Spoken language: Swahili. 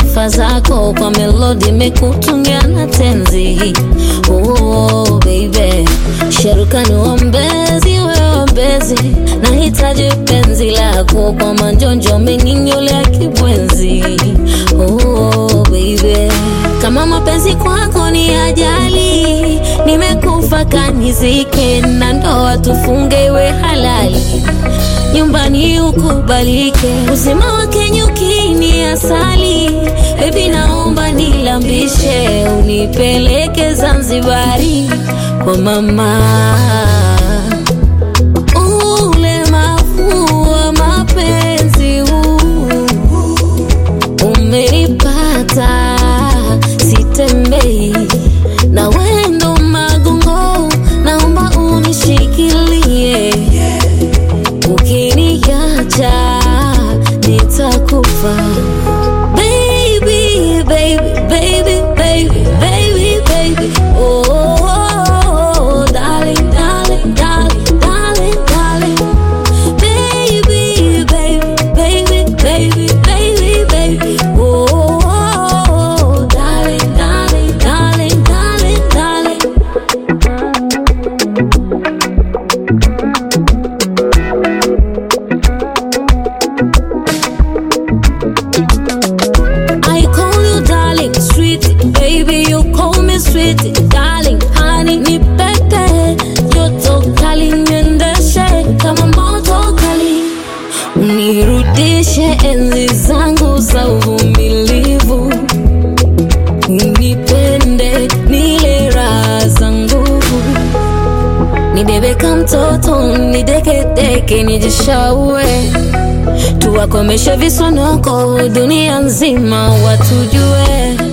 sifa zako kwa melody mekutungia na tenzi. Oh baby, sherukani wambezi wewe wambezi, nahitaji penzi lako kwa manjonjo menginyole ya kibwenzi. Oh baby, kama mapenzi kwako ni ajali, nimekufa kanizike, na ndoa tufunge iwe halali, nyumbani ukubalike, uzima wake nyuki ni asali. Baby naomba nilambishe, unipeleke Zanzibari kwa mama. Ulemavu wa mapenzi umenipata, sitembei na wendo magongo, naomba unishikilie, ukiniacha nitakufa. Baby, baby, baby, baby, baby, baby, oh, darling, darling, darling, darling, darling. Baby, baby, baby, baby, baby, baby, oh, darling, darling, darling, darling, darling. I call you darling, sweet baby, you call me sweet darling, honey ni pepe, joto kali niendeshe kama moto kali, unirudishe enzi zangu za uvumilivu, unipende nile raha za nguvu, nibebe kama mtoto nideke deke nijishaue, tuwakomeshe visonoko dunia nzima watujue.